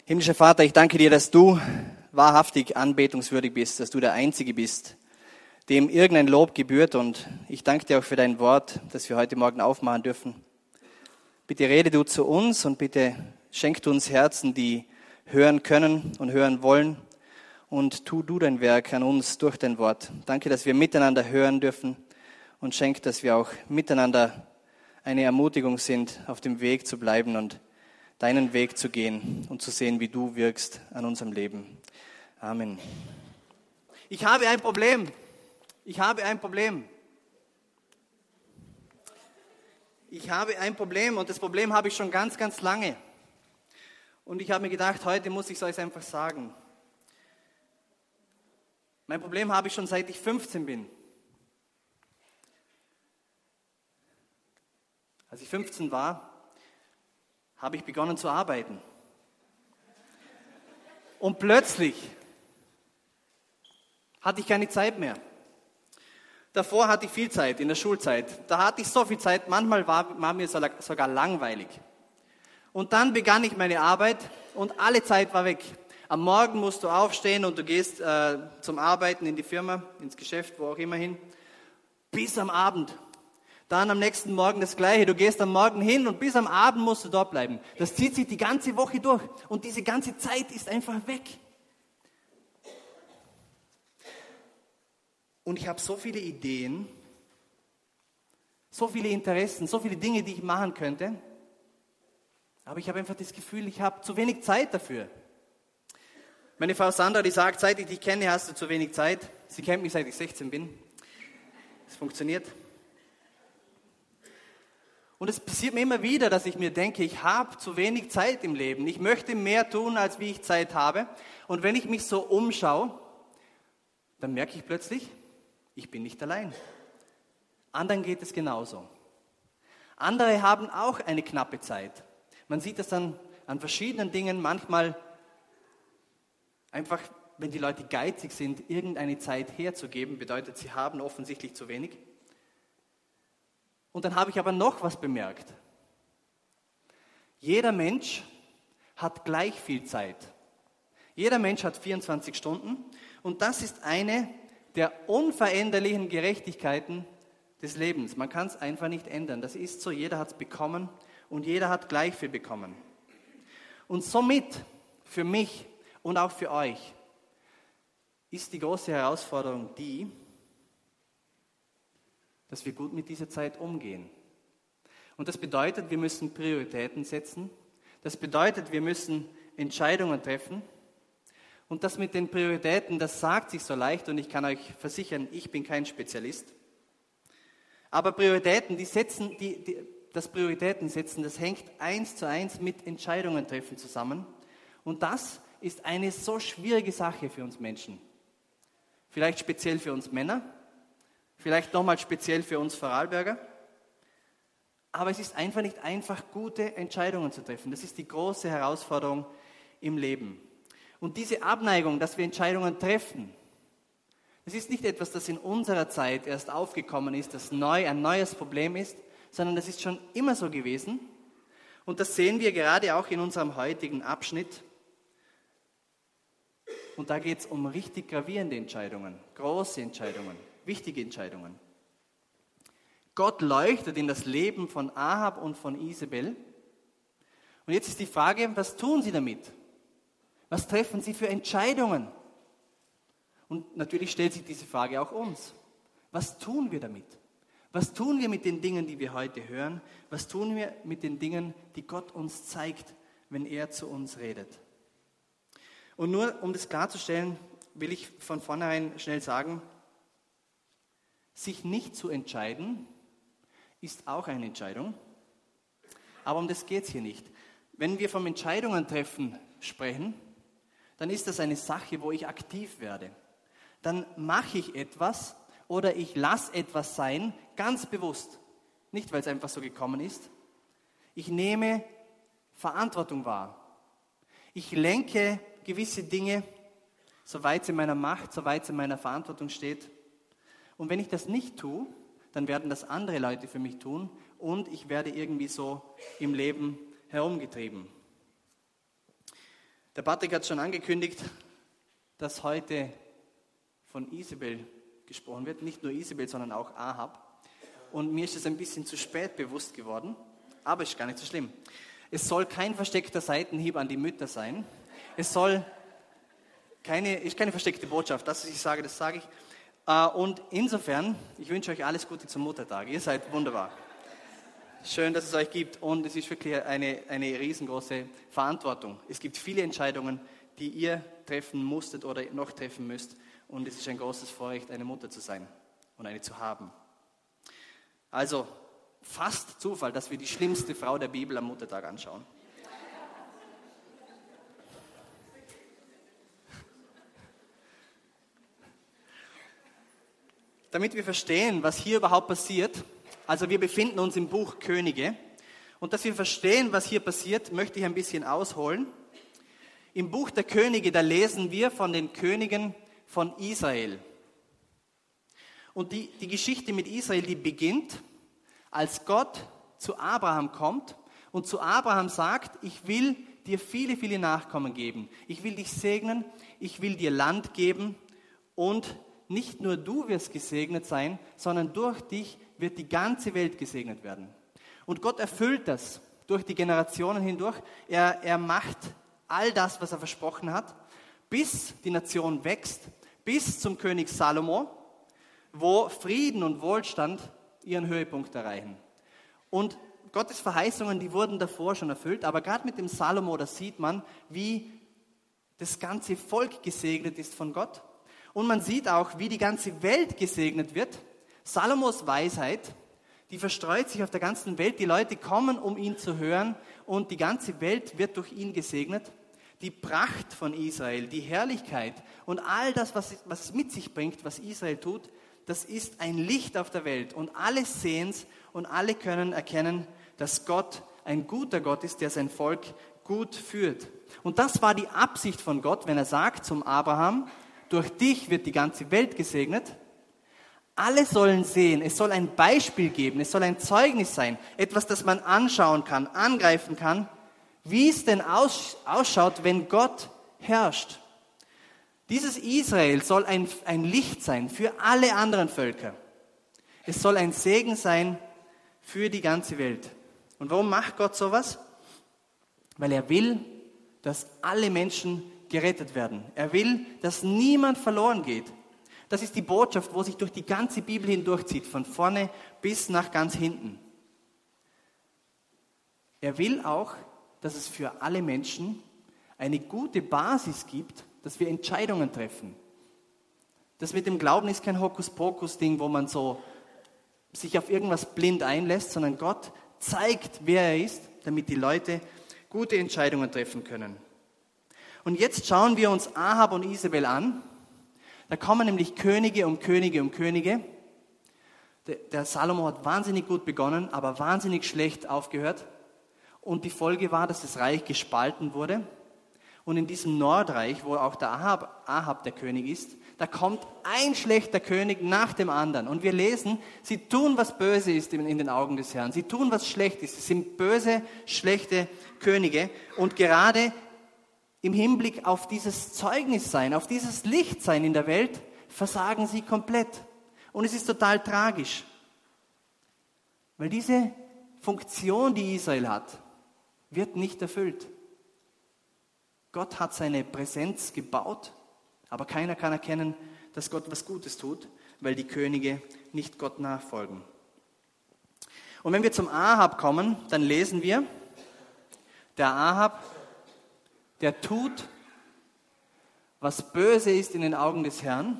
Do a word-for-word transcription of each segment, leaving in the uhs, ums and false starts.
Himmlischer Vater, ich danke dir, dass du wahrhaftig anbetungswürdig bist, dass du der Einzige bist, dem irgendein Lob gebührt. Und ich danke dir auch für dein Wort, das wir heute Morgen aufmachen dürfen. Bitte rede du zu uns und bitte schenk du uns Herzen, die hören können und hören wollen. Und tu du dein Werk an uns durch dein Wort. Danke, dass wir miteinander hören dürfen und schenk, dass wir auch miteinander eine Ermutigung sind, auf dem Weg zu bleiben und deinen Weg zu gehen und zu sehen, wie du wirkst an unserem Leben. Amen. Ich habe ein Problem. Ich habe ein Problem. Ich habe ein Problem und das Problem habe ich schon ganz, ganz lange. Und ich habe mir gedacht, heute muss ich es euch einfach sagen. Mein Problem habe ich schon seit ich fünfzehn bin. Als ich fünfzehn war, habe ich begonnen zu arbeiten. Und plötzlich hatte ich keine Zeit mehr. Davor hatte ich viel Zeit in der Schulzeit. Da hatte ich so viel Zeit, manchmal war, war mir sogar langweilig. Und dann begann ich meine Arbeit und alle Zeit war weg. Am Morgen musst du aufstehen und du gehst äh, zum Arbeiten in die Firma, ins Geschäft, wo auch immer hin, bis am Abend. Dann am nächsten Morgen das Gleiche. Du gehst am Morgen hin und bis am Abend musst du dort bleiben. Das zieht sich die ganze Woche durch. Und diese ganze Zeit ist einfach weg. Und ich habe so viele Ideen, so viele Interessen, so viele Dinge, die ich machen könnte. Aber ich habe einfach das Gefühl, ich habe zu wenig Zeit dafür. Meine Frau Sandra, die sagt, seit ich dich kenne, hast du zu wenig Zeit. Sie kennt mich, seit ich sechzehn bin. Es funktioniert. Und es passiert mir immer wieder, dass ich mir denke, ich habe zu wenig Zeit im Leben. Ich möchte mehr tun, als wie ich Zeit habe. Und wenn ich mich so umschaue, dann merke ich plötzlich, ich bin nicht allein. Anderen geht es genauso. Andere haben auch eine knappe Zeit. Man sieht das dann an verschiedenen Dingen. Manchmal einfach, wenn die Leute geizig sind, irgendeine Zeit herzugeben, bedeutet, sie haben offensichtlich zu wenig. Und dann habe ich aber noch was bemerkt. Jeder Mensch hat gleich viel Zeit. Jeder Mensch hat vierundzwanzig Stunden und das ist eine der unveränderlichen Gerechtigkeiten des Lebens. Man kann es einfach nicht ändern. Das ist so, jeder hat es bekommen und jeder hat gleich viel bekommen. Und somit für mich und auch für euch ist die große Herausforderung die, dass wir gut mit dieser Zeit umgehen. Und das bedeutet, wir müssen Prioritäten setzen. Das bedeutet, wir müssen Entscheidungen treffen. Und das mit den Prioritäten, das sagt sich so leicht und ich kann euch versichern, ich bin kein Spezialist. Aber Prioritäten, die setzen, die, die, das Prioritäten setzen, das hängt eins zu eins mit Entscheidungen treffen zusammen. Und das ist eine so schwierige Sache für uns Menschen. Vielleicht speziell für uns Männer. Vielleicht nochmal speziell für uns Vorarlberger. Aber es ist einfach nicht einfach, gute Entscheidungen zu treffen. Das ist die große Herausforderung im Leben. Und diese Abneigung, dass wir Entscheidungen treffen, das ist nicht etwas, das in unserer Zeit erst aufgekommen ist, das neu, ein neues Problem ist, sondern das ist schon immer so gewesen. Und das sehen wir gerade auch in unserem heutigen Abschnitt. Und da geht es um richtig gravierende Entscheidungen, große Entscheidungen. Wichtige Entscheidungen. Gott leuchtet in das Leben von Ahab und von Isabel. Und jetzt ist die Frage, was tun sie damit? Was treffen sie für Entscheidungen? Und natürlich stellt sich diese Frage auch uns. Was tun wir damit? Was tun wir mit den Dingen, die wir heute hören? Was tun wir mit den Dingen, die Gott uns zeigt, wenn er zu uns redet? Und nur um das klarzustellen, will ich von vornherein schnell sagen, sich nicht zu entscheiden, ist auch eine Entscheidung. Aber um das geht es hier nicht. Wenn wir vom Entscheidungen treffen sprechen, dann ist das eine Sache, wo ich aktiv werde. Dann mache ich etwas oder ich lasse etwas sein, ganz bewusst. Nicht, weil es einfach so gekommen ist. Ich nehme Verantwortung wahr. Ich lenke gewisse Dinge, soweit es in meiner Macht, soweit es in meiner Verantwortung steht. Und wenn ich das nicht tue, dann werden das andere Leute für mich tun und ich werde irgendwie so im Leben herumgetrieben. Der Patrick hat schon angekündigt, dass heute von Isabel gesprochen wird. Nicht nur Isabel, sondern auch Ahab. Und mir ist es ein bisschen zu spät bewusst geworden, aber ist gar nicht so schlimm. Es soll kein versteckter Seitenhieb an die Mütter sein. Es soll keine, ist keine versteckte Botschaft. Das, was ich sage, das sage ich. Und insofern, ich wünsche euch alles Gute zum Muttertag. Ihr seid wunderbar. Schön, dass es euch gibt. Und es ist wirklich eine, eine riesengroße Verantwortung. Es gibt viele Entscheidungen, die ihr treffen musstet oder noch treffen müsst. Und es ist ein großes Vorrecht, eine Mutter zu sein und eine zu haben. Also fast Zufall, dass wir die schlimmste Frau der Bibel am Muttertag anschauen. Damit wir verstehen, was hier überhaupt passiert, also wir befinden uns im Buch Könige, und dass wir verstehen, was hier passiert, möchte ich ein bisschen ausholen. Im Buch der Könige, da lesen wir von den Königen von Israel. Und die, die Geschichte mit Israel, die beginnt, als Gott zu Abraham kommt und zu Abraham sagt, ich will dir viele, viele Nachkommen geben. Ich will dich segnen, ich will dir Land geben und nicht nur du wirst gesegnet sein, sondern durch dich wird die ganze Welt gesegnet werden. Und Gott erfüllt das durch die Generationen hindurch. Er, er macht all das, was er versprochen hat, bis die Nation wächst, bis zum König Salomo, wo Frieden und Wohlstand ihren Höhepunkt erreichen. Und Gottes Verheißungen, die wurden davor schon erfüllt, aber gerade mit dem Salomo, da sieht man, wie das ganze Volk gesegnet ist von Gott. Und man sieht auch, wie die ganze Welt gesegnet wird. Salomos Weisheit, die verstreut sich auf der ganzen Welt. Die Leute kommen, um ihn zu hören, und die ganze Welt wird durch ihn gesegnet. Die Pracht von Israel, die Herrlichkeit und all das, was, was es mit sich bringt, was Israel tut, das ist ein Licht auf der Welt. Und alle sehen es und alle können erkennen, dass Gott ein guter Gott ist, der sein Volk gut führt. Und das war die Absicht von Gott, wenn er sagt zum Abraham, durch dich wird die ganze Welt gesegnet. Alle sollen sehen, es soll ein Beispiel geben, es soll ein Zeugnis sein, etwas, das man anschauen kann, angreifen kann, wie es denn ausschaut, wenn Gott herrscht. Dieses Israel soll ein, ein Licht sein für alle anderen Völker. Es soll ein Segen sein für die ganze Welt. Und warum macht Gott sowas? Weil er will, dass alle Menschen gerettet werden. Er will, dass niemand verloren geht. Das ist die Botschaft, wo sich durch die ganze Bibel hindurchzieht, von vorne bis nach ganz hinten. Er will auch, dass es für alle Menschen eine gute Basis gibt, dass wir Entscheidungen treffen. Das mit dem Glauben ist kein Hokuspokus-Ding, wo man so sich auf irgendwas blind einlässt, sondern Gott zeigt, wer er ist, damit die Leute gute Entscheidungen treffen können. Und jetzt schauen wir uns Ahab und Isabel an. Da kommen nämlich Könige um Könige um Könige. Der, der Salomo hat wahnsinnig gut begonnen, aber wahnsinnig schlecht aufgehört. Und die Folge war, dass das Reich gespalten wurde. Und in diesem Nordreich, wo auch der Ahab, Ahab der König ist, da kommt ein schlechter König nach dem anderen. Und wir lesen, sie tun, was böse ist in, in den Augen des Herrn. Sie tun, was schlecht ist. Sie sind böse, schlechte Könige. Und gerade im Hinblick auf dieses Zeugnissein, auf dieses Lichtsein in der Welt, versagen sie komplett. Und es ist total tragisch. Weil diese Funktion, die Israel hat, wird nicht erfüllt. Gott hat seine Präsenz gebaut, aber keiner kann erkennen, dass Gott was Gutes tut, weil die Könige nicht Gott nachfolgen. Und wenn wir zum Ahab kommen, dann lesen wir, der Ahab, der tut, was böse ist in den Augen des Herrn,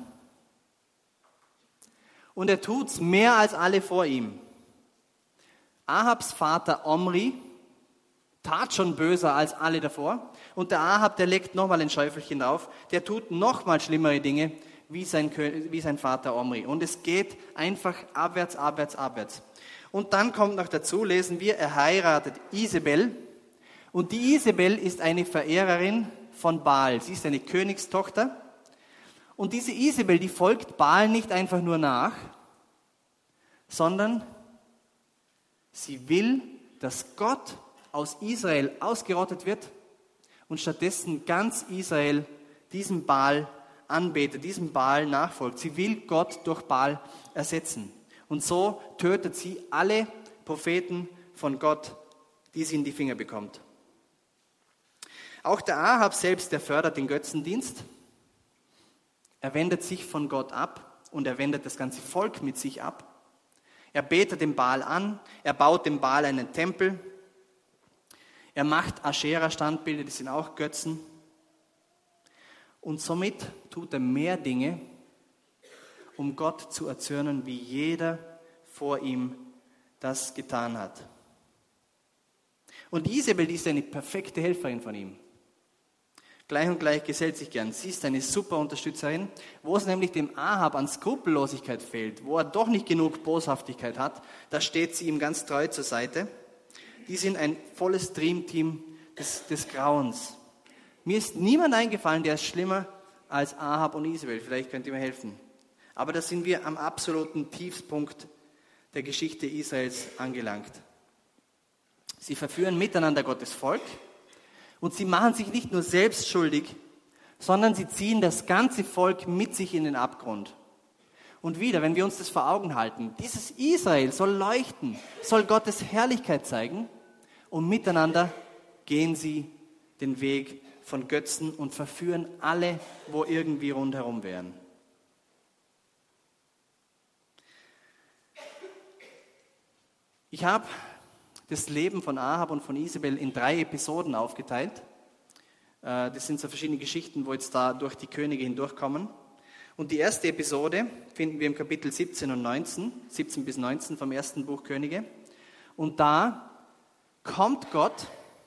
und er tut es mehr als alle vor ihm. Ahabs Vater Omri tat schon böser als alle davor, und der Ahab, der legt nochmal ein Schäufelchen drauf, der tut nochmal schlimmere Dinge wie sein, wie sein Vater Omri. Und es geht einfach abwärts, abwärts, abwärts. Und dann kommt noch dazu, lesen wir, er heiratet Isabel. Und die Isabel ist eine Verehrerin von Baal. Sie ist eine Königstochter. Und diese Isabel, die folgt Baal nicht einfach nur nach, sondern sie will, dass Gott aus Israel ausgerottet wird und stattdessen ganz Israel diesem Baal anbetet, diesem Baal nachfolgt. Sie will Gott durch Baal ersetzen. Und so tötet sie alle Propheten von Gott, die sie in die Finger bekommt. Auch der Ahab selbst, der fördert den Götzendienst. Er wendet sich von Gott ab und er wendet das ganze Volk mit sich ab. Er betet den Baal an, er baut dem Baal einen Tempel. Er macht Aschera-Standbilder, die sind auch Götzen. Und somit tut er mehr Dinge, um Gott zu erzürnen, wie jeder vor ihm das getan hat. Und Isabel, die ist eine perfekte Helferin von ihm. Gleich und gleich gesellt sich gern. Sie ist eine super Unterstützerin. Wo es nämlich dem Ahab an Skrupellosigkeit fehlt, wo er doch nicht genug Boshaftigkeit hat, da steht sie ihm ganz treu zur Seite. Die sind ein volles Dreamteam des, des Grauens. Mir ist niemand eingefallen, der ist schlimmer als Ahab und Isabel. Vielleicht könnt ihr mir helfen. Aber da sind wir am absoluten Tiefpunkt der Geschichte Israels angelangt. Sie verführen miteinander Gottes Volk und sie machen sich nicht nur selbst schuldig, sondern sie ziehen das ganze Volk mit sich in den Abgrund. Und wieder, wenn wir uns das vor Augen halten, dieses Israel soll leuchten, soll Gottes Herrlichkeit zeigen und miteinander gehen sie den Weg von Götzen und verführen alle, wo irgendwie rundherum wären. Ich habe das Leben von Ahab und von Isabel in drei Episoden aufgeteilt. Das sind so verschiedene Geschichten, wo jetzt da durch die Könige hindurchkommen. Und die erste Episode finden wir im Kapitel siebzehn und neunzehn, siebzehn bis neunzehn vom ersten Buch Könige. Und da kommt Gott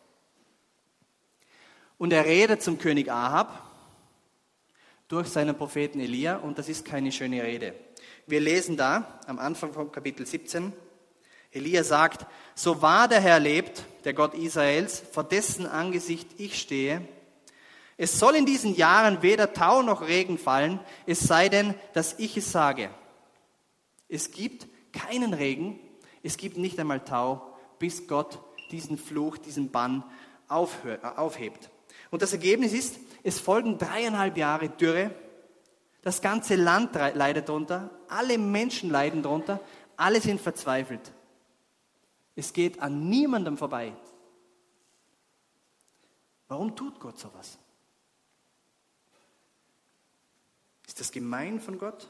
und er redet zum König Ahab durch seinen Propheten Elia und das ist keine schöne Rede. Wir lesen da am Anfang vom Kapitel siebzehn, Elia sagt, so wahr der Herr lebt, der Gott Israels, vor dessen Angesicht ich stehe, es soll in diesen Jahren weder Tau noch Regen fallen, es sei denn, dass ich es sage. Es gibt keinen Regen, es gibt nicht einmal Tau, bis Gott diesen Fluch, diesen Bann aufhebt. Und das Ergebnis ist, es folgen dreieinhalb Jahre Dürre, das ganze Land leidet darunter, alle Menschen leiden darunter, alle sind verzweifelt. Es geht an niemandem vorbei. Warum tut Gott sowas? Ist das gemein von Gott?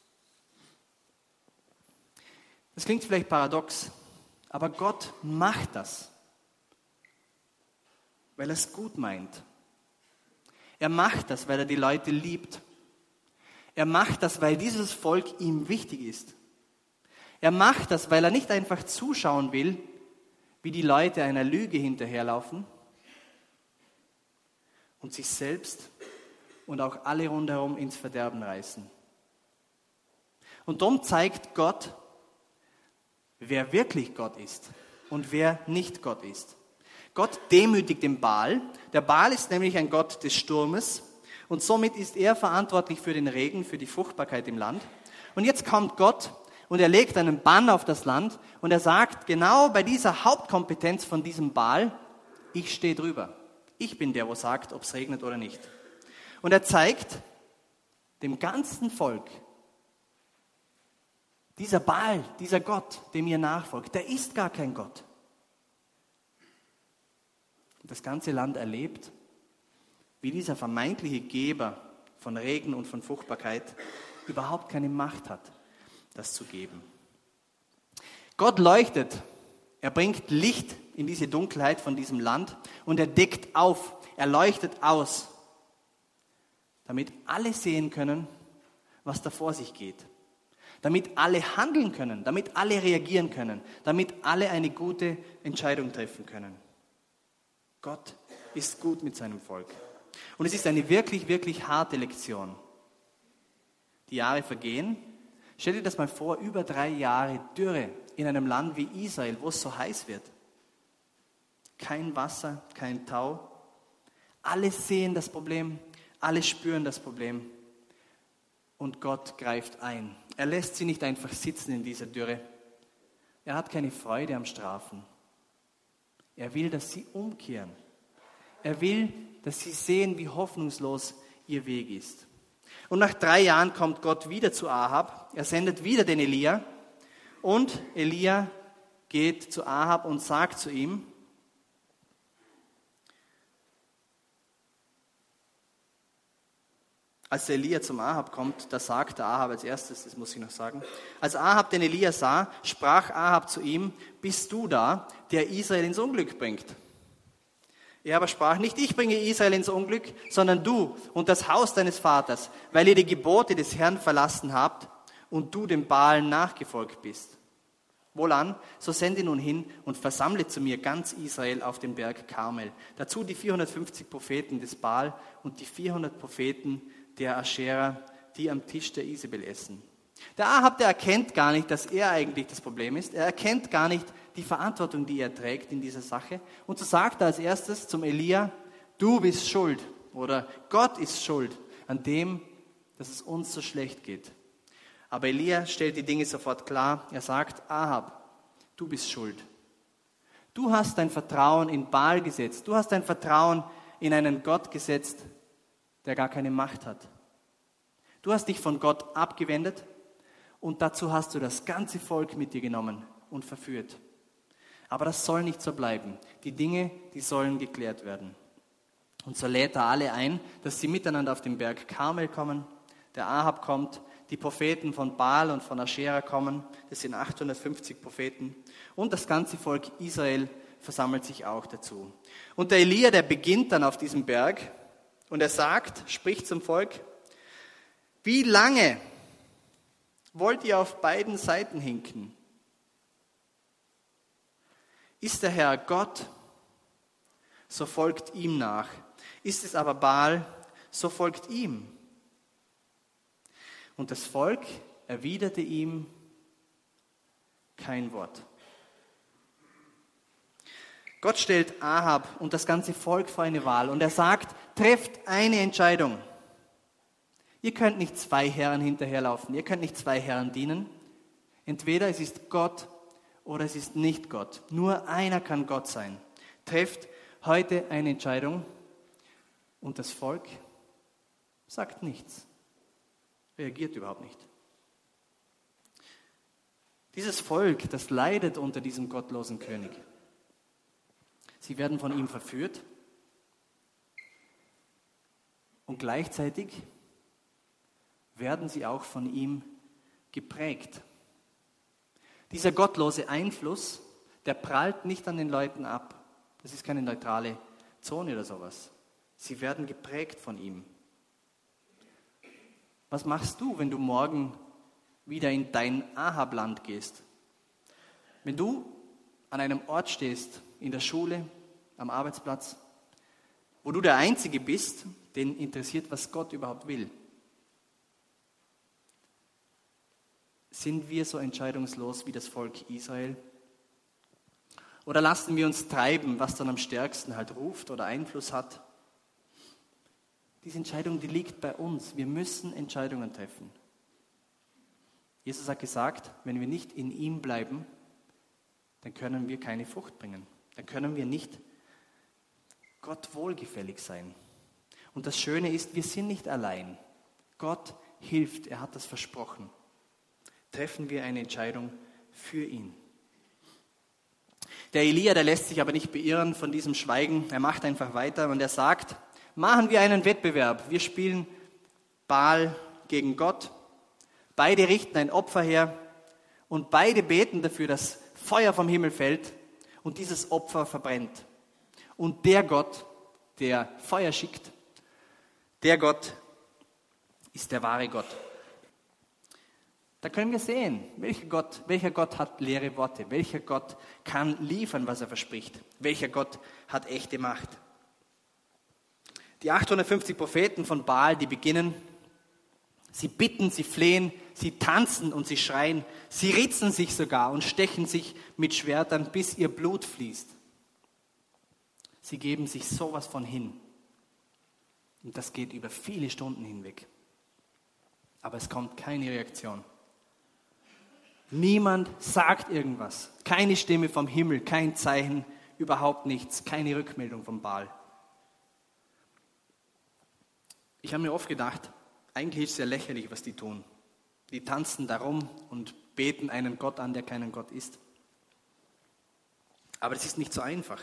Das klingt vielleicht paradox, aber Gott macht das, weil er es gut meint. Er macht das, weil er die Leute liebt. Er macht das, weil dieses Volk ihm wichtig ist. Er macht das, weil er nicht einfach zuschauen will, wie die Leute einer Lüge hinterherlaufen und sich selbst und auch alle rundherum ins Verderben reißen. Und darum zeigt Gott, wer wirklich Gott ist und wer nicht Gott ist. Gott demütigt den Baal. Der Baal ist nämlich ein Gott des Sturmes und somit ist er verantwortlich für den Regen, für die Fruchtbarkeit im Land. Und jetzt kommt Gott und er legt einen Bann auf das Land und er sagt, genau bei dieser Hauptkompetenz von diesem Baal, ich stehe drüber. Ich bin der, der sagt, ob es regnet oder nicht. Und er zeigt dem ganzen Volk, dieser Baal, dieser Gott, dem ihr nachfolgt, der ist gar kein Gott. Und das ganze Land erlebt, wie dieser vermeintliche Geber von Regen und von Fruchtbarkeit überhaupt keine Macht hat, das zu geben. Gott leuchtet, er bringt Licht in diese Dunkelheit von diesem Land und er deckt auf, er leuchtet aus, damit alle sehen können, was da vor sich geht. Damit alle handeln können, damit alle reagieren können, damit alle eine gute Entscheidung treffen können. Gott ist gut mit seinem Volk. Und es ist eine wirklich, wirklich harte Lektion. Die Jahre vergehen. Stell dir das mal vor, über drei Jahre Dürre in einem Land wie Israel, wo es so heiß wird. Kein Wasser, kein Tau. Alle sehen das Problem, alle spüren das Problem. Und Gott greift ein. Er lässt sie nicht einfach sitzen in dieser Dürre. Er hat keine Freude am Strafen. Er will, dass sie umkehren. Er will, dass sie sehen, wie hoffnungslos ihr Weg ist. Und nach drei Jahren kommt Gott wieder zu Ahab. Er sendet wieder den Elia. Und Elia geht zu Ahab und sagt zu ihm, als Elia zum Ahab kommt, da sagt der Ahab als erstes, das muss ich noch sagen, als Ahab den Elia sah, sprach Ahab zu ihm, bist du da, der Israel ins Unglück bringt? Er aber sprach, nicht ich bringe Israel ins Unglück, sondern du und das Haus deines Vaters, weil ihr die Gebote des Herrn verlassen habt und du dem Baalen nachgefolgt bist. Wohlan, so sende nun hin und versammle zu mir ganz Israel auf dem Berg Karmel. Dazu die vierhundertfünfzig Propheten des Baal und die vierhundert Propheten der Aschera, die am Tisch der Isabel essen. Der Ahab, der erkennt gar nicht, dass er eigentlich das Problem ist. Er erkennt gar nicht die Verantwortung, die er trägt in dieser Sache. Und so sagt er als erstes zum Elia, du bist schuld oder Gott ist schuld an dem, dass es uns so schlecht geht. Aber Elia stellt die Dinge sofort klar. Er sagt, Ahab, du bist schuld. Du hast dein Vertrauen in Baal gesetzt. Du hast dein Vertrauen in einen Gott gesetzt, der gar keine Macht hat. Du hast dich von Gott abgewendet und dazu hast du das ganze Volk mit dir genommen und verführt. Aber das soll nicht so bleiben. Die Dinge, die sollen geklärt werden. Und so lädt er alle ein, dass sie miteinander auf den Berg Karmel kommen. Der Ahab kommt, die Propheten von Baal und von Aschera kommen, das sind achthundertfünfzig Propheten. Und das ganze Volk Israel versammelt sich auch dazu. Und der Elia, der beginnt dann auf diesem Berg und er sagt, spricht zum Volk, wie lange wollt ihr auf beiden Seiten hinken? Ist der Herr Gott, so folgt ihm nach. Ist es aber Baal, so folgt ihm. Und das Volk erwiderte ihm kein Wort. Gott stellt Ahab und das ganze Volk vor eine Wahl und er sagt, trefft eine Entscheidung. Ihr könnt nicht zwei Herren hinterherlaufen, ihr könnt nicht zwei Herren dienen. Entweder es ist Gott oder es ist nicht Gott. Nur einer kann Gott sein. Trefft heute eine Entscheidung und das Volk sagt nichts. Reagiert überhaupt nicht. Dieses Volk, das leidet unter diesem gottlosen König. Sie werden von ihm verführt und gleichzeitig werden sie auch von ihm geprägt. Dieser gottlose Einfluss, der prallt nicht an den Leuten ab. Das ist keine neutrale Zone oder sowas. Sie werden geprägt von ihm. Was machst du, wenn du morgen wieder in dein Ahab-Land gehst? Wenn du an einem Ort stehst, in der Schule, am Arbeitsplatz, wo du der Einzige bist, den interessiert, was Gott überhaupt will. Sind wir so entscheidungslos wie das Volk Israel? Oder lassen wir uns treiben, was dann am stärksten halt ruft oder Einfluss hat? Diese Entscheidung, die liegt bei uns. Wir müssen Entscheidungen treffen. Jesus hat gesagt, wenn wir nicht in ihm bleiben, dann können wir keine Frucht bringen. Dann können wir nicht Gott wohlgefällig sein. Und das Schöne ist, wir sind nicht allein. Gott hilft, er hat das versprochen. Treffen wir eine Entscheidung für ihn. Der Elia, der lässt sich aber nicht beirren von diesem Schweigen. Er macht einfach weiter und er sagt, machen wir einen Wettbewerb. Wir spielen Baal gegen Gott. Beide richten ein Opfer her und beide beten dafür, dass Feuer vom Himmel fällt und dieses Opfer verbrennt. Und der Gott, der Feuer schickt, der Gott ist der wahre Gott. Da können wir sehen, welcher Gott, welcher Gott hat leere Worte, welcher Gott kann liefern, was er verspricht, welcher Gott hat echte Macht. Die achthundertfünfzig Propheten von Baal, die beginnen, sie bitten, sie flehen, sie tanzen und sie schreien, sie ritzen sich sogar und stechen sich mit Schwertern, bis ihr Blut fließt. Sie geben sich sowas von hin. Und das geht über viele Stunden hinweg. Aber es kommt keine Reaktion. Niemand sagt irgendwas. Keine Stimme vom Himmel, kein Zeichen, überhaupt nichts, keine Rückmeldung vom Baal. Ich habe mir oft gedacht, eigentlich ist es ja lächerlich, was die tun. Die tanzen darum und beten einen Gott an, der keinen Gott ist. Aber das ist nicht so einfach.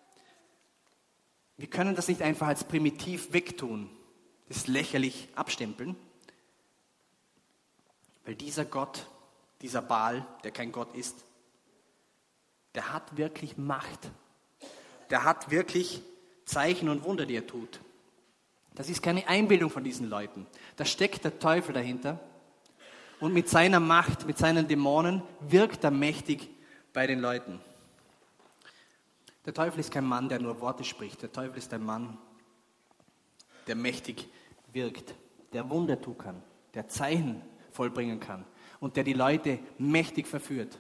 Wir können das nicht einfach als primitiv wegtun, das lächerlich abstempeln, weil dieser Gott, dieser Baal, der kein Gott ist, der hat wirklich Macht. Der hat wirklich Zeichen und Wunder, die er tut. Das ist keine Einbildung von diesen Leuten. Da steckt der Teufel dahinter und mit seiner Macht, mit seinen Dämonen wirkt er mächtig bei den Leuten. Der Teufel ist kein Mann, der nur Worte spricht. Der Teufel ist ein Mann, der mächtig wirkt, der Wunder tun kann, der Zeichen vollbringen kann und der die Leute mächtig verführt.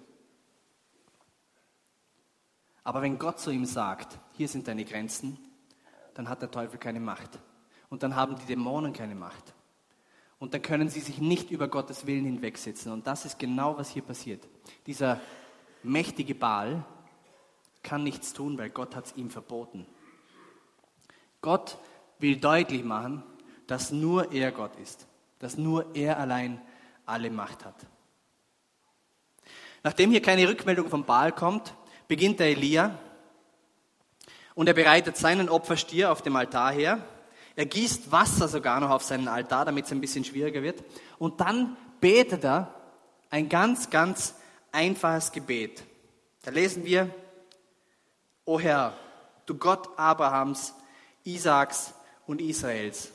Aber wenn Gott zu ihm sagt, hier sind deine Grenzen, dann hat der Teufel keine Macht. Und dann haben die Dämonen keine Macht. Und dann können sie sich nicht über Gottes Willen hinwegsetzen. Und das ist genau, was hier passiert. Dieser mächtige Baal kann nichts tun, weil Gott hat es ihm verboten. Gott will deutlich machen, dass nur er Gott ist. Dass nur er allein alle Macht hat. Nachdem hier keine Rückmeldung vom Baal kommt, beginnt der Elia und er bereitet seinen Opferstier auf dem Altar her. Er gießt Wasser sogar noch auf seinen Altar, damit es ein bisschen schwieriger wird. Und dann betet er ein ganz, ganz einfaches Gebet. Da lesen wir: O Herr, du Gott Abrahams, Isaaks und Israels,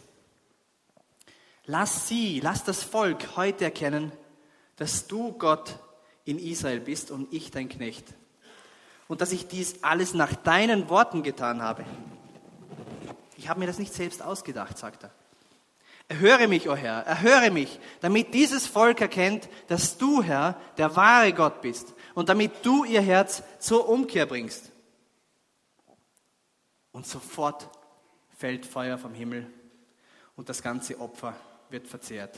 lass sie, lass das Volk heute erkennen, dass du Gott in Israel bist und ich dein Knecht. Und dass ich dies alles nach deinen Worten getan habe. Ich habe mir das nicht selbst ausgedacht, sagt er. Erhöre mich, o Herr, erhöre mich, damit dieses Volk erkennt, dass du, Herr, der wahre Gott bist und damit du ihr Herz zur Umkehr bringst. Und sofort fällt Feuer vom Himmel und das ganze Opfer wird verzehrt.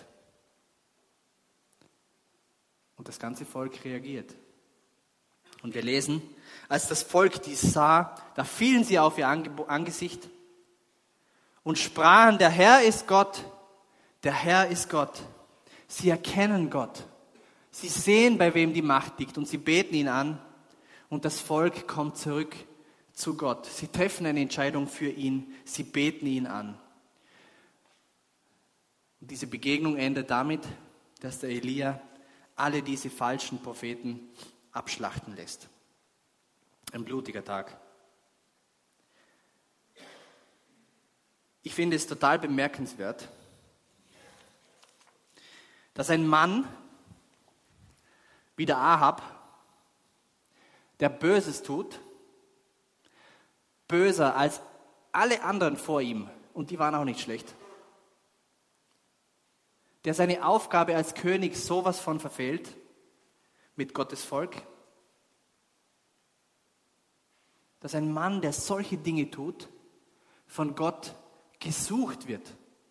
Und das ganze Volk reagiert. Und wir lesen, als das Volk dies sah, da fielen sie auf ihr Angesicht und sprachen, der Herr ist Gott, der Herr ist Gott. Sie erkennen Gott. Sie sehen, bei wem die Macht liegt und sie beten ihn an. Und das Volk kommt zurück zu Gott. Sie treffen eine Entscheidung für ihn. Sie beten ihn an. Und diese Begegnung endet damit, dass der Elia alle diese falschen Propheten abschlachten lässt. Ein blutiger Tag. Ich finde es total bemerkenswert, dass ein Mann wie der Ahab, der Böses tut, böser als alle anderen vor ihm, und die waren auch nicht schlecht, der seine Aufgabe als König sowas von verfehlt mit Gottes Volk, dass ein Mann, der solche Dinge tut, von Gott gesucht wird.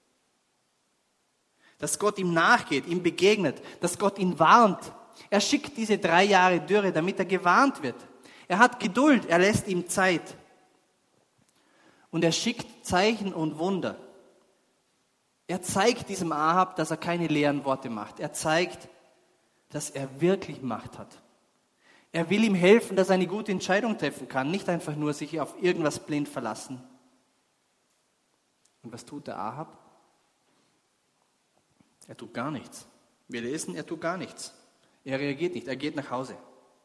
Dass Gott ihm nachgeht, ihm begegnet, dass Gott ihn warnt. Er schickt diese drei Jahre Dürre, damit er gewarnt wird. Er hat Geduld, er lässt ihm Zeit. Und er schickt Zeichen und Wunder. Er zeigt diesem Ahab, dass er keine leeren Worte macht. Er zeigt, dass er wirklich Macht hat. Er will ihm helfen, dass er eine gute Entscheidung treffen kann, nicht einfach nur sich auf irgendwas blind verlassen. Und was tut der Ahab? Er tut gar nichts. Wir lesen, er tut gar nichts. Er reagiert nicht, er geht nach Hause.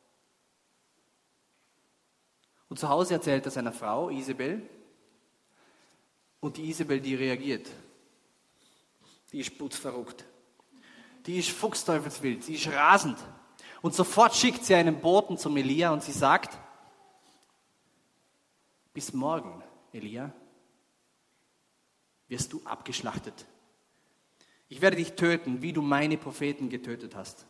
Und zu Hause erzählt er seiner Frau, Isabel. Und die Isabel, die reagiert. Die ist putzverrückt. Die ist fuchsteufelswild, sie ist rasend. Und sofort schickt sie einen Boten zum Elia und sie sagt: Bis morgen, Elia, wirst du abgeschlachtet. Ich werde dich töten, wie du meine Propheten getötet hast.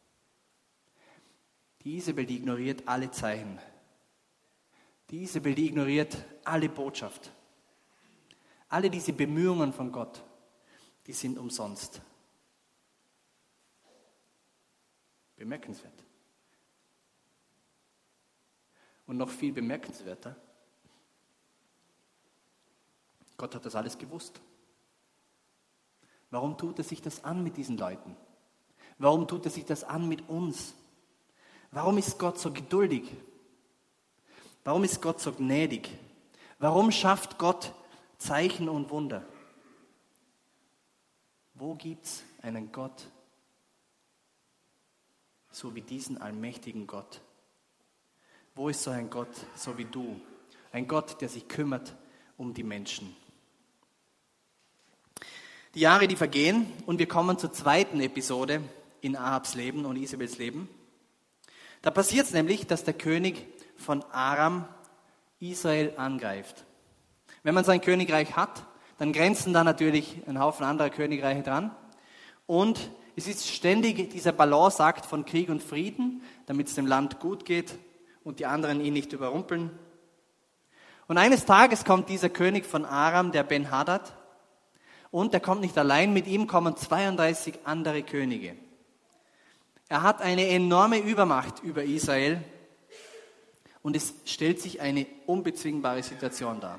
Die Isabel, die ignoriert alle Zeichen. Die Isabel, die ignoriert alle Botschaft. Alle diese Bemühungen von Gott, die sind umsonst. Bemerkenswert. Und noch viel bemerkenswerter: Gott hat das alles gewusst. Warum tut er sich das an mit diesen Leuten? Warum tut er sich das an mit uns? Warum ist Gott so geduldig? Warum ist Gott so gnädig? Warum schafft Gott Zeichen und Wunder? Wo gibt es einen Gott, so wie diesen allmächtigen Gott? Wo ist so ein Gott, so wie du? Ein Gott, der sich kümmert um die Menschen. Die Jahre, die vergehen und wir kommen zur zweiten Episode in Ahabs Leben und Isabels Leben. Da passiert es nämlich, dass der König von Aram Israel angreift. Wenn man sein Königreich hat, dann grenzen da natürlich ein Haufen anderer Königreiche dran. Und es ist ständig dieser Balanceakt von Krieg und Frieden, damit es dem Land gut geht und die anderen ihn nicht überrumpeln. Und eines Tages kommt dieser König von Aram, der Ben-Hadad, und er kommt nicht allein, mit ihm kommen zweiunddreißig andere Könige. Er hat eine enorme Übermacht über Israel und es stellt sich eine unbezwingbare Situation dar.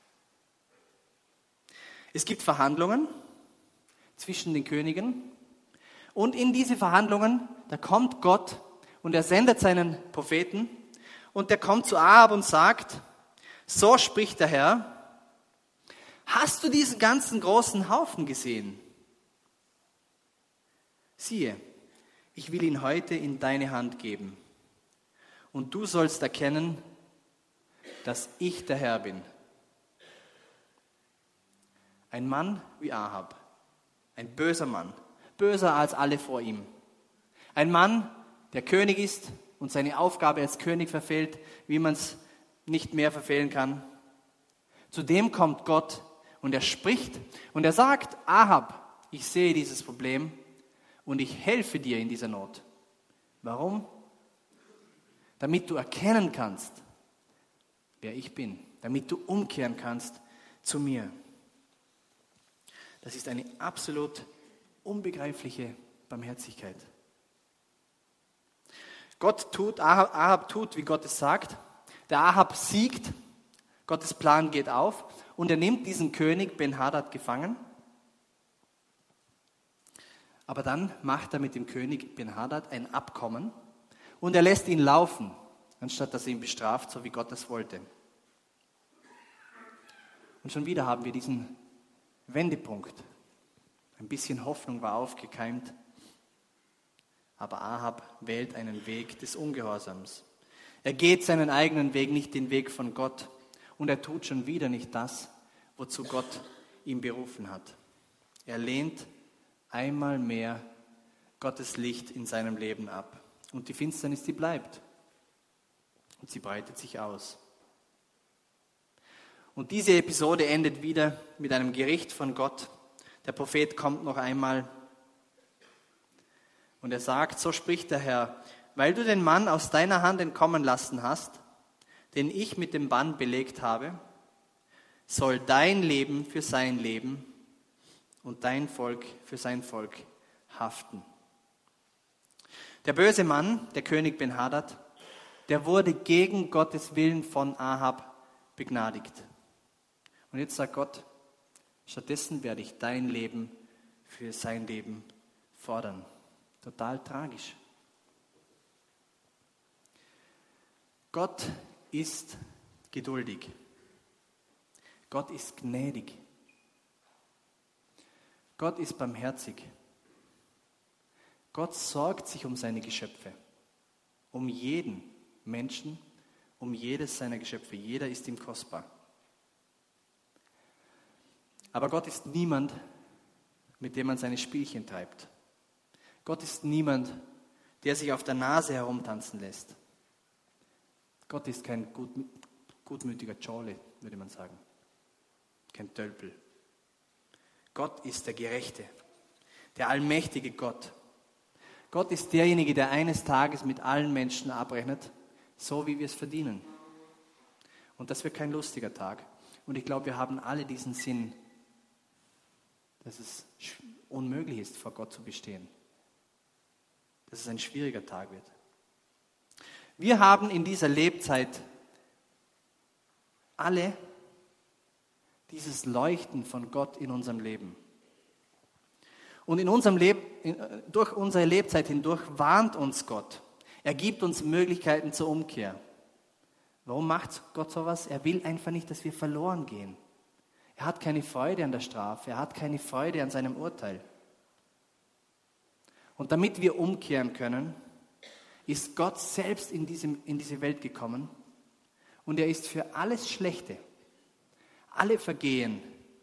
Es gibt Verhandlungen zwischen den Königen und in diese Verhandlungen, da kommt Gott und er sendet seinen Propheten und der kommt zu Ahab und sagt, so spricht der Herr, hast du diesen ganzen großen Haufen gesehen? Siehe, ich will ihn heute in deine Hand geben und du sollst erkennen, dass ich der Herr bin. Ein Mann wie Ahab, ein böser Mann, böser als alle vor ihm. Ein Mann, der König ist und seine Aufgabe als König verfehlt, wie man es nicht mehr verfehlen kann. Zu dem kommt Gott und er spricht und er sagt, Ahab, ich sehe dieses Problem und ich helfe dir in dieser Not. Warum? Damit du erkennen kannst, wer ich bin, damit du umkehren kannst zu mir. Das ist eine absolut unbegreifliche Barmherzigkeit. Gott tut, Ahab, Ahab tut, wie Gott es sagt. Der Ahab siegt, Gottes Plan geht auf und er nimmt diesen König Ben-Hadad gefangen. Aber dann macht er mit dem König Ben-Hadad ein Abkommen und er lässt ihn laufen, anstatt dass er ihn bestraft, so wie Gott das wollte. Und schon wieder haben wir diesen Wendepunkt. Ein bisschen Hoffnung war aufgekeimt, aber Ahab wählt einen Weg des Ungehorsams. Er geht seinen eigenen Weg, nicht den Weg von Gott. Und er tut schon wieder nicht das, wozu Gott ihn berufen hat. Er lehnt einmal mehr Gottes Licht in seinem Leben ab. Und die Finsternis, die bleibt. Und sie breitet sich aus. Und diese Episode endet wieder mit einem Gericht von Gott. Der Prophet kommt noch einmal und er sagt, so spricht der Herr, weil du den Mann aus deiner Hand entkommen lassen hast, den ich mit dem Bann belegt habe, soll dein Leben für sein Leben und dein Volk für sein Volk haften. Der böse Mann, der König Ben-Hadad, der wurde gegen Gottes Willen von Ahab begnadigt. Und jetzt sagt Gott, stattdessen werde ich dein Leben für sein Leben fordern. Total tragisch. Gott ist geduldig. Gott ist gnädig. Gott ist barmherzig. Gott sorgt sich um seine Geschöpfe, um jeden Menschen, um jedes seiner Geschöpfe. Jeder ist ihm kostbar. Aber Gott ist niemand, mit dem man seine Spielchen treibt. Gott ist niemand, der sich auf der Nase herumtanzen lässt. Gott ist kein gut, gutmütiger Jolly, würde man sagen. Kein Tölpel. Gott ist der Gerechte, der allmächtige Gott. Gott ist derjenige, der eines Tages mit allen Menschen abrechnet, so wie wir es verdienen. Und das wird kein lustiger Tag. Und ich glaube, wir haben alle diesen Sinn, dass es unmöglich ist, vor Gott zu bestehen. Dass es ein schwieriger Tag wird. Wir haben in dieser Lebzeit alle dieses Leuchten von Gott in unserem Leben. Und in unserem Leben, durch unsere Lebzeit hindurch warnt uns Gott. Er gibt uns Möglichkeiten zur Umkehr. Warum macht Gott sowas? Er will einfach nicht, dass wir verloren gehen. Er hat keine Freude an der Strafe. Er hat keine Freude an seinem Urteil. Und damit wir umkehren können, ist Gott selbst in, diesem, in diese Welt gekommen. Und er ist für alles Schlechte, alle Vergehen,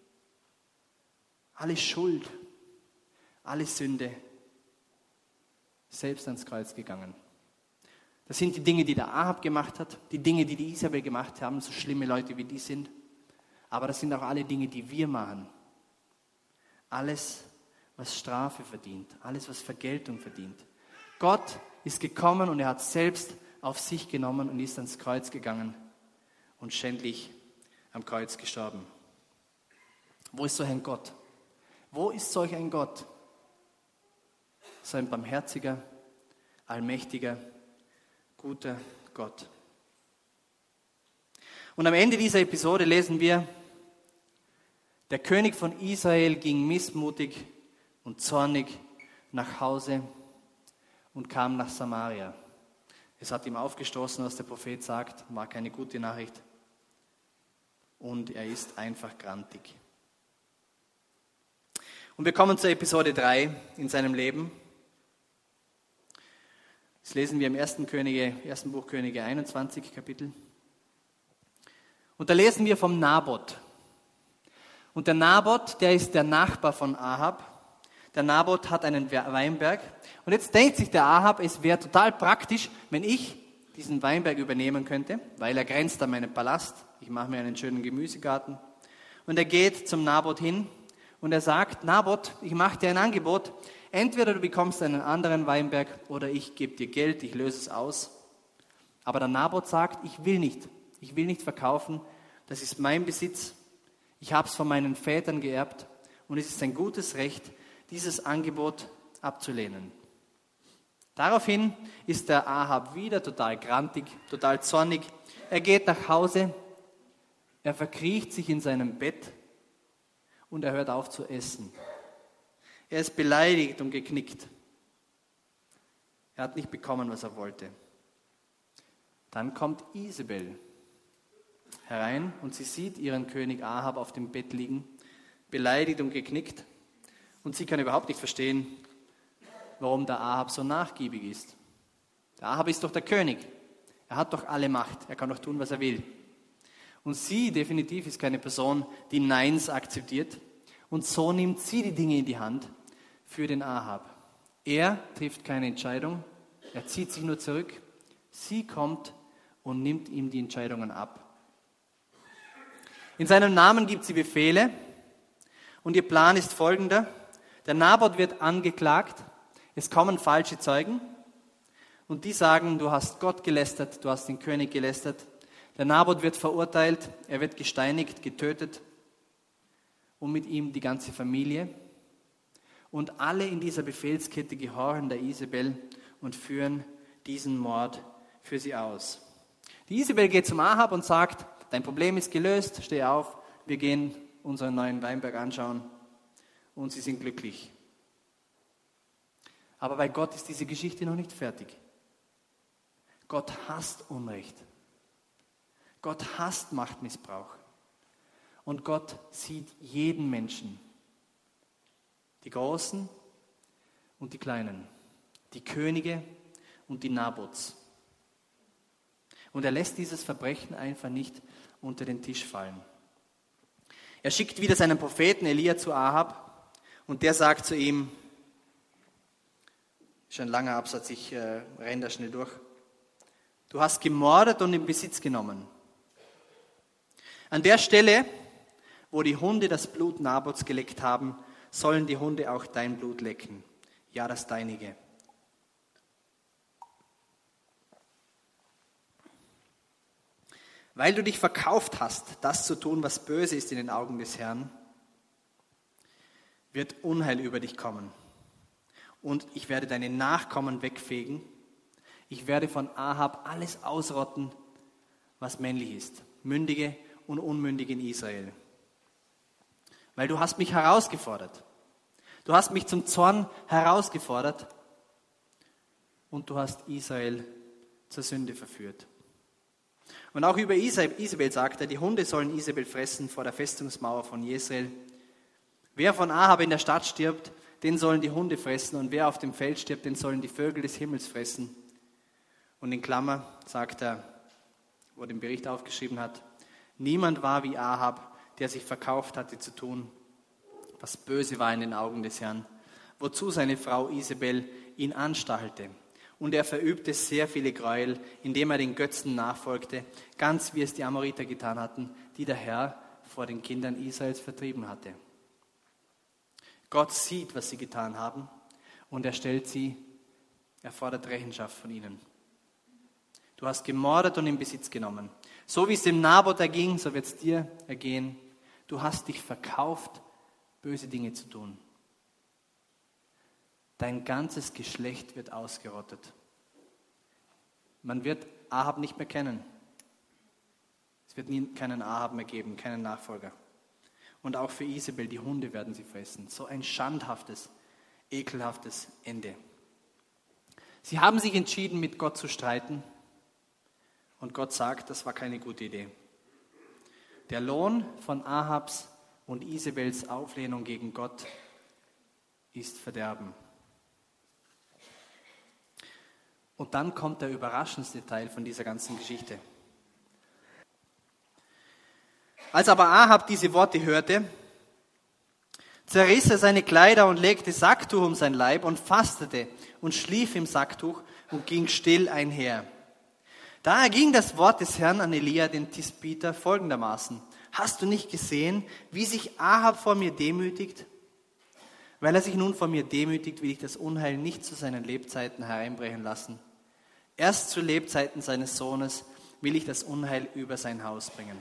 alle Schuld, alle Sünde selbst ans Kreuz gegangen. Das sind die Dinge, die der Ahab gemacht hat, die Dinge, die die Isabel gemacht haben, so schlimme Leute wie die sind. Aber das sind auch alle Dinge, die wir machen. Alles, was Strafe verdient, alles, was Vergeltung verdient. Gott ist gekommen und er hat selbst auf sich genommen und ist ans Kreuz gegangen und schändlich am Kreuz gestorben. Wo ist solch ein Gott? Wo ist solch ein Gott? So ein barmherziger, allmächtiger, guter Gott. Und am Ende dieser Episode lesen wir, der König von Israel ging missmutig und zornig nach Hause und kam nach Samaria. Es hat ihm aufgestoßen, was der Prophet sagt, war keine gute Nachricht. Und er ist einfach grantig. Und wir kommen zur Episode drei in seinem Leben. Das lesen wir im ersten, Könige, ersten Buch Könige einundzwanzig Kapitel. Und da lesen wir vom Naboth. Und der Naboth, der ist der Nachbar von Ahab. Der Naboth hat einen Weinberg. Und jetzt denkt sich der Ahab, es wäre total praktisch, wenn ich diesen Weinberg übernehmen könnte, weil er grenzt an meinen Palast. Ich mache mir einen schönen Gemüsegarten. Und er geht zum Naboth hin und er sagt, Naboth, ich mache dir ein Angebot. Entweder du bekommst einen anderen Weinberg oder ich gebe dir Geld, ich löse es aus. Aber der Naboth sagt, ich will nicht. Ich will nicht verkaufen. Das ist mein Besitz. Ich habe es von meinen Vätern geerbt und es ist ein gutes Recht, dieses Angebot abzulehnen. Daraufhin ist der Ahab wieder total grantig, total zornig. Er geht nach Hause, er verkriecht sich in seinem Bett und er hört auf zu essen. Er ist beleidigt und geknickt. Er hat nicht bekommen, was er wollte. Dann kommt Isabel herein und sie sieht ihren König Ahab auf dem Bett liegen, beleidigt und geknickt. Und sie kann überhaupt nicht verstehen, warum der Ahab so nachgiebig ist. Der Ahab ist doch der König. Er hat doch alle Macht. Er kann doch tun, was er will. Und sie definitiv ist keine Person, die Neins akzeptiert. Und so nimmt sie die Dinge in die Hand für den Ahab. Er trifft keine Entscheidung. Er zieht sich nur zurück. Sie kommt und nimmt ihm die Entscheidungen ab. In seinem Namen gibt sie Befehle. Und ihr Plan ist folgender. Der Naboth wird angeklagt. Es kommen falsche Zeugen. Und die sagen, du hast Gott gelästert, du hast den König gelästert. Der Naboth wird verurteilt, er wird gesteinigt, getötet. Und mit ihm die ganze Familie. Und alle in dieser Befehlskette gehorchen der Isabel und führen diesen Mord für sie aus. Die Isabel geht zum Ahab und sagt, dein Problem ist gelöst, steh auf, wir gehen unseren neuen Weinberg anschauen. Und sie sind glücklich. Aber bei Gott ist diese Geschichte noch nicht fertig. Gott hasst Unrecht. Gott hasst Machtmissbrauch. Und Gott sieht jeden Menschen. Die Großen und die Kleinen. Die Könige und die Naboths. Und er lässt dieses Verbrechen einfach nicht unter den Tisch fallen. Er schickt wieder seinen Propheten Elia zu Ahab und der sagt zu ihm, ist ein langer Absatz, ich äh, renne da schnell durch. Du hast gemordet und in Besitz genommen. An der Stelle, wo die Hunde das Blut Naboths geleckt haben, sollen die Hunde auch dein Blut lecken. Ja, das deinige. Weil du dich verkauft hast, das zu tun, was böse ist in den Augen des Herrn, wird Unheil über dich kommen. Und ich werde deine Nachkommen wegfegen. Ich werde von Ahab alles ausrotten, was männlich ist. Mündige und Unmündige in Israel. Weil du hast mich herausgefordert. Du hast mich zum Zorn herausgefordert und du hast Israel zur Sünde verführt. Und auch über Isabel sagt er, die Hunde sollen Isabel fressen vor der Festungsmauer von Jezreel. Wer von Ahab in der Stadt stirbt, den sollen die Hunde fressen, und wer auf dem Feld stirbt, den sollen die Vögel des Himmels fressen. Und in Klammer sagt er, wo er den Bericht aufgeschrieben hat, niemand war wie Ahab, der sich verkauft hatte zu tun, was böse war in den Augen des Herrn, wozu seine Frau Isabel ihn anstachelte. Und er verübte sehr viele Gräuel, indem er den Götzen nachfolgte, ganz wie es die Amoriter getan hatten, die der Herr vor den Kindern Israels vertrieben hatte. Gott sieht, was sie getan haben, und er stellt sie, er fordert Rechenschaft von ihnen. Du hast gemordet und in Besitz genommen. So wie es dem Naboth erging, so wird es dir ergehen. Du hast dich verkauft, böse Dinge zu tun. Dein ganzes Geschlecht wird ausgerottet. Man wird Ahab nicht mehr kennen. Es wird nie keinen Ahab mehr geben, keinen Nachfolger. Und auch für Isabel, die Hunde werden sie fressen. So ein schandhaftes, ekelhaftes Ende. Sie haben sich entschieden, mit Gott zu streiten. Und Gott sagt, das war keine gute Idee. Der Lohn von Ahabs und Isabels Auflehnung gegen Gott ist Verderben. Und dann kommt der überraschendste Teil von dieser ganzen Geschichte. Als aber Ahab diese Worte hörte, zerriss er seine Kleider und legte Sacktuch um sein Leib und fastete und schlief im Sacktuch und ging still einher. Da erging das Wort des Herrn an Elia, den Tisbiter, folgendermaßen: Hast du nicht gesehen, wie sich Ahab vor mir demütigt? Weil er sich nun vor mir demütigt, will ich das Unheil nicht zu seinen Lebzeiten hereinbrechen lassen. Erst zu Lebzeiten seines Sohnes will ich das Unheil über sein Haus bringen.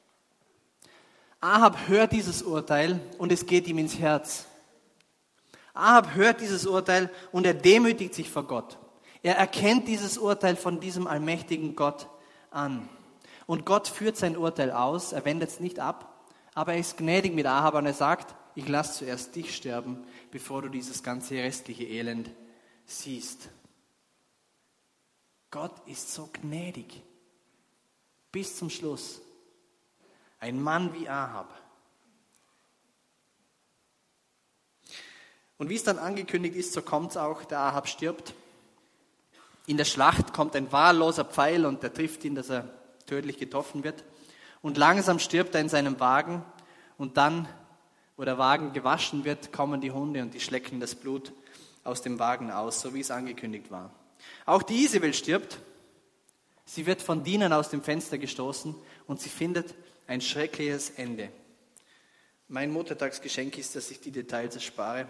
Ahab hört dieses Urteil und es geht ihm ins Herz. Ahab hört dieses Urteil und er demütigt sich vor Gott. Er erkennt dieses Urteil von diesem allmächtigen Gott an. Und Gott führt sein Urteil aus, er wendet es nicht ab, aber er ist gnädig mit Ahab und er sagt, ich lasse zuerst dich sterben, bevor du dieses ganze restliche Elend siehst. Gott ist so gnädig. Bis zum Schluss. Ein Mann wie Ahab. Und wie es dann angekündigt ist, so kommt es auch, der Ahab stirbt. In der Schlacht kommt ein wahlloser Pfeil und der trifft ihn, dass er tödlich getroffen wird. Und langsam stirbt er in seinem Wagen. Und dann, wo der Wagen gewaschen wird, kommen die Hunde und die schlecken das Blut aus dem Wagen aus, so wie es angekündigt war. Auch die Isabel stirbt. Sie wird von Dienern aus dem Fenster gestoßen und sie findet ein schreckliches Ende. Mein Muttertagsgeschenk ist, dass ich die Details erspare.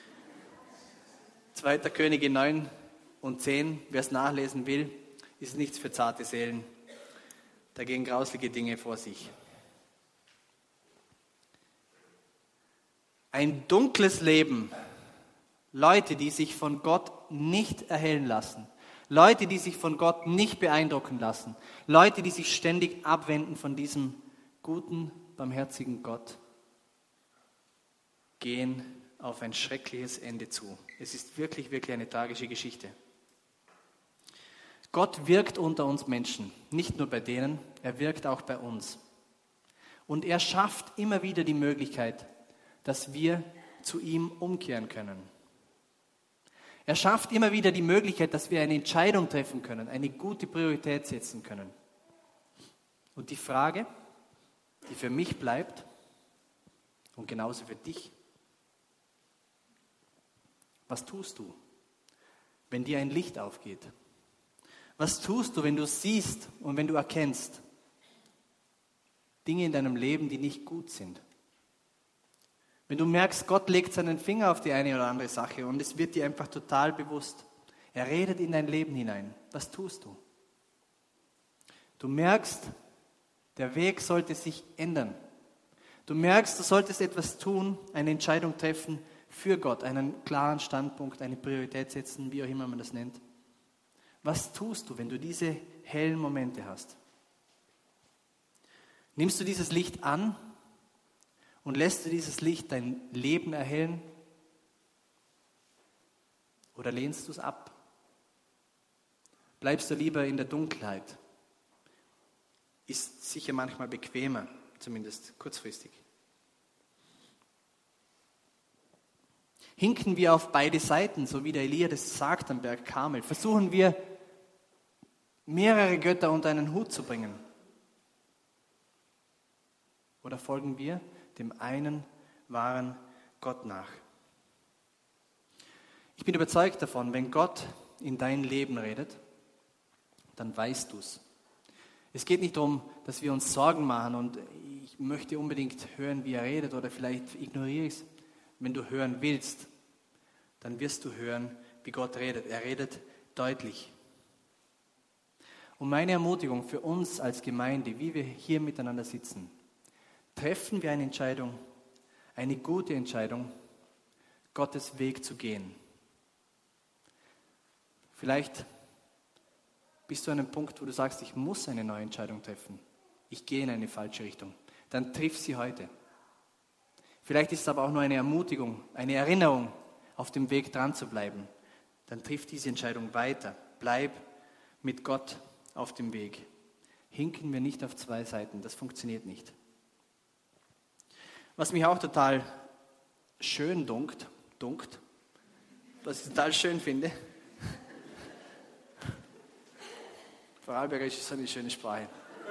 Zweiter Könige neun und zehn, wer es nachlesen will, ist nichts für zarte Seelen. Da gehen grauslige Dinge vor sich. Ein dunkles Leben. Leute, die sich von Gott nicht erhellen lassen. Leute, die sich von Gott nicht beeindrucken lassen. Leute, die sich ständig abwenden von diesem guten, barmherzigen Gott, gehen auf ein schreckliches Ende zu. Es ist wirklich, wirklich eine tragische Geschichte. Gott wirkt unter uns Menschen, nicht nur bei denen, er wirkt auch bei uns. Und er schafft immer wieder die Möglichkeit, dass wir zu ihm umkehren können. Er schafft immer wieder die Möglichkeit, dass wir eine Entscheidung treffen können, eine gute Priorität setzen können. Und die Frage, die für mich bleibt und genauso für dich: Was tust du, wenn dir ein Licht aufgeht? Was tust du, wenn du siehst und wenn du erkennst Dinge in deinem Leben, die nicht gut sind? Wenn du merkst, Gott legt seinen Finger auf die eine oder andere Sache und es wird dir einfach total bewusst. Er redet in dein Leben hinein. Was tust du? Du merkst, der Weg sollte sich ändern. Du merkst, du solltest etwas tun, eine Entscheidung treffen für Gott, einen klaren Standpunkt, eine Priorität setzen, wie auch immer man das nennt. Was tust du, wenn du diese hellen Momente hast? Nimmst du dieses Licht an und lässt du dieses Licht dein Leben erhellen? Oder lehnst du es ab? Bleibst du lieber in der Dunkelheit? Ist sicher manchmal bequemer, zumindest kurzfristig. Hinken wir auf beide Seiten, so wie der Elia das sagt am Berg Karmel? Versuchen wir, mehrere Götter unter einen Hut zu bringen? Oder folgen wir dem einen wahren Gott nach? Ich bin überzeugt davon, wenn Gott in dein Leben redet, dann weißt du es. Es geht nicht darum, dass wir uns Sorgen machen und ich möchte unbedingt hören, wie er redet oder vielleicht ignoriere ich es. Wenn du hören willst, dann wirst du hören, wie Gott redet. Er redet deutlich. Und meine Ermutigung für uns als Gemeinde, wie wir hier miteinander sitzen, treffen wir eine Entscheidung, eine gute Entscheidung, Gottes Weg zu gehen. Vielleicht bist du an einem Punkt, wo du sagst, ich muss eine neue Entscheidung treffen. Ich gehe in eine falsche Richtung. Dann triff sie heute. Vielleicht ist es aber auch nur eine Ermutigung, eine Erinnerung, auf dem Weg dran zu bleiben. Dann triff diese Entscheidung weiter. Bleib mit Gott auf dem Weg. Hinken wir nicht auf zwei Seiten, das funktioniert nicht. Was mich auch total schön dunkt, dunkt, was ich total schön finde, Vorarlbergisch ist eine schöne Sprache.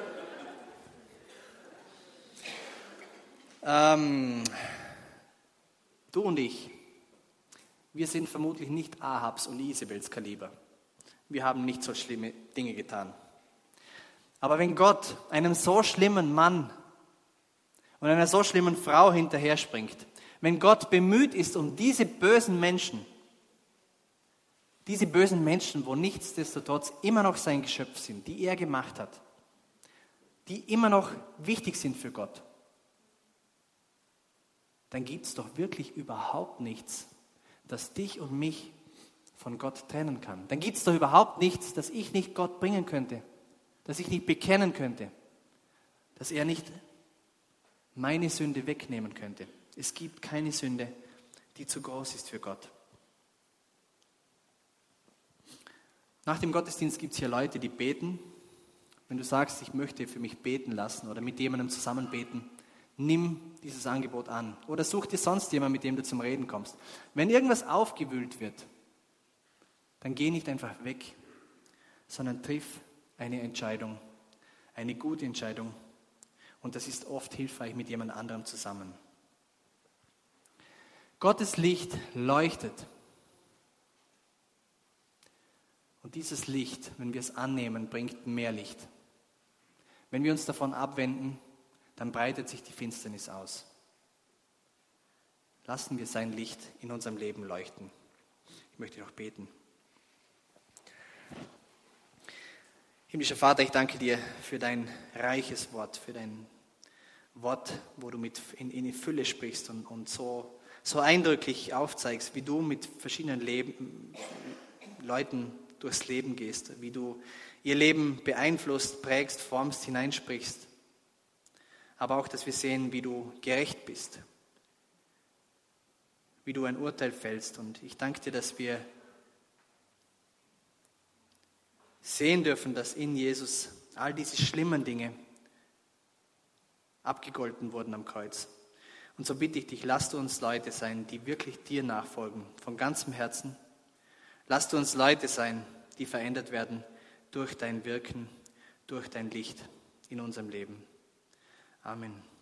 Ähm, du und ich, wir sind vermutlich nicht Ahabs und Isabels Kaliber. Wir haben nicht so schlimme Dinge getan. Aber wenn Gott einem so schlimmen Mann und einer so schlimmen Frau hinterher springt, wenn Gott bemüht ist um diese bösen Menschen, diese bösen Menschen, wo nichtsdestotrotz immer noch sein Geschöpf sind, die er gemacht hat, die immer noch wichtig sind für Gott, dann gibt es doch wirklich überhaupt nichts, das dich und mich von Gott trennen kann. Dann gibt es doch überhaupt nichts, das ich nicht Gott bringen könnte, das ich nicht bekennen könnte, dass er nicht meine Sünde wegnehmen könnte. Es gibt keine Sünde, die zu groß ist für Gott. Nach dem Gottesdienst gibt es hier Leute, die beten. Wenn du sagst, ich möchte für mich beten lassen oder mit jemandem zusammen beten, nimm dieses Angebot an. Oder such dir sonst jemanden, mit dem du zum Reden kommst. Wenn irgendwas aufgewühlt wird, dann geh nicht einfach weg, sondern triff eine Entscheidung, eine gute Entscheidung. Und das ist oft hilfreich mit jemand anderem zusammen. Gottes Licht leuchtet. Und dieses Licht, wenn wir es annehmen, bringt mehr Licht. Wenn wir uns davon abwenden, dann breitet sich die Finsternis aus. Lassen wir sein Licht in unserem Leben leuchten. Ich möchte noch beten. Himmlischer Vater, ich danke dir für dein reiches Wort, für dein Wort, wo du mit in, in Fülle sprichst und, und so, so eindrücklich aufzeigst, wie du mit verschiedenen Leben, Leuten durchs Leben gehst, wie du ihr Leben beeinflusst, prägst, formst, hineinsprichst. Aber auch, dass wir sehen, wie du gerecht bist, wie du ein Urteil fällst. Und ich danke dir, dass wir sehen dürfen, dass in Jesus all diese schlimmen Dinge abgegolten wurden am Kreuz. Und so bitte ich dich, lass du uns Leute sein, die wirklich dir nachfolgen, von ganzem Herzen. Lass du uns Leute sein, die verändert werden durch dein Wirken, durch dein Licht in unserem Leben. Amen.